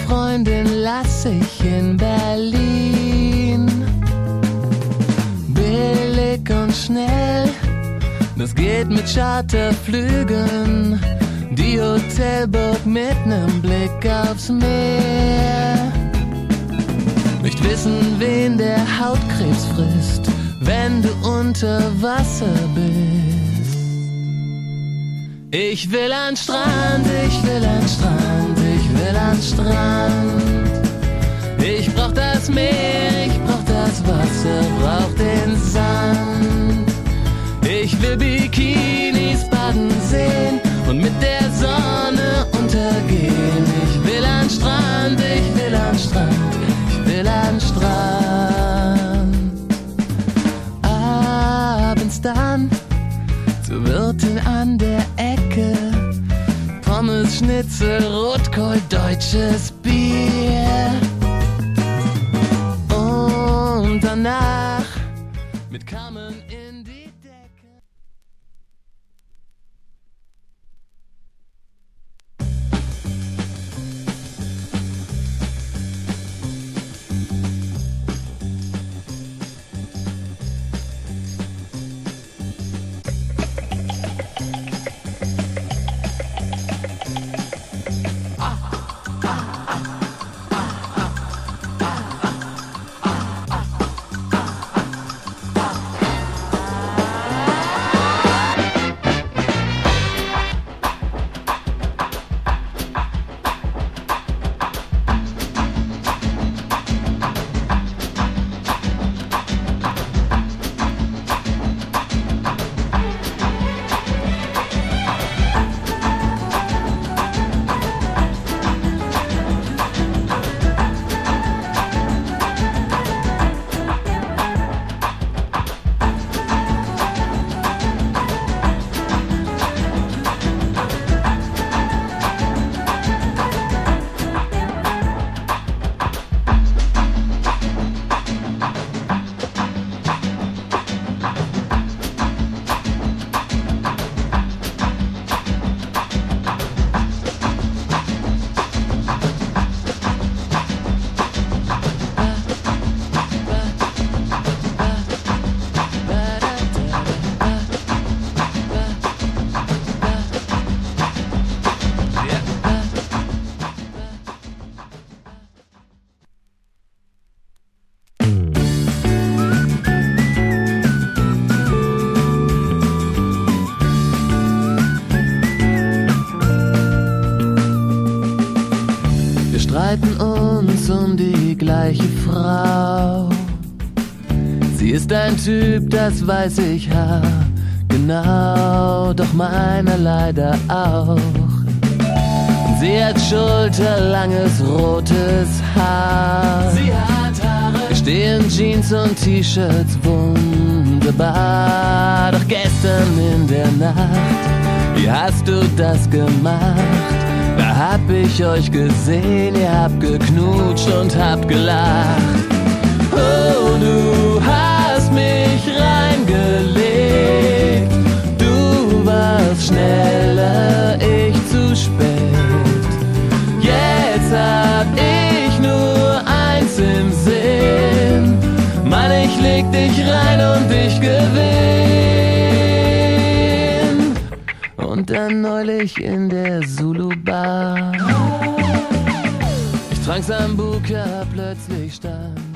Freundin lass ich in Berlin. Billig und schnell, das geht mit Charterflügen. Die Hotelburg mit nem Blick aufs Meer. Nicht wissen, wen der Hautkrebs frisst, wenn du unter Wasser bist. Ich will an Strand, ich will an Strand, ich will an Strand. Ich brauch das Meer, ich brauch das Wasser, brauch den Sand. Ich will Bikinis baden sehen und mit der Sonne untergehen. Ich will an Strand, ich will an Strand, ich will an Strand. Abends dann zur Wirtin an der Ecke. Pommes, Schnitzel, Rotkohl, deutsches Bier. Und danach mit Carmen in die Decke. Streiten uns um die gleiche Frau. Sie ist ein Typ, das weiß ich genau, doch meiner leider auch. Sie hat schulterlanges rotes Haar. Sie hat Haare. Wir stehen Jeans und T-Shirts wunderbar. Doch gestern in der Nacht, wie hast du das gemacht? Da hab ich euch gesehen, ihr habt geknutscht und habt gelacht. Oh, du hast mich reingelegt. Du warst schneller, ich zu spät. Jetzt hab ich nur eins im Sinn. Mann, ich leg dich rein und ich gewinn. Und dann neulich in der Zulu-Bar. Ich trank Sambuca, plötzlich stand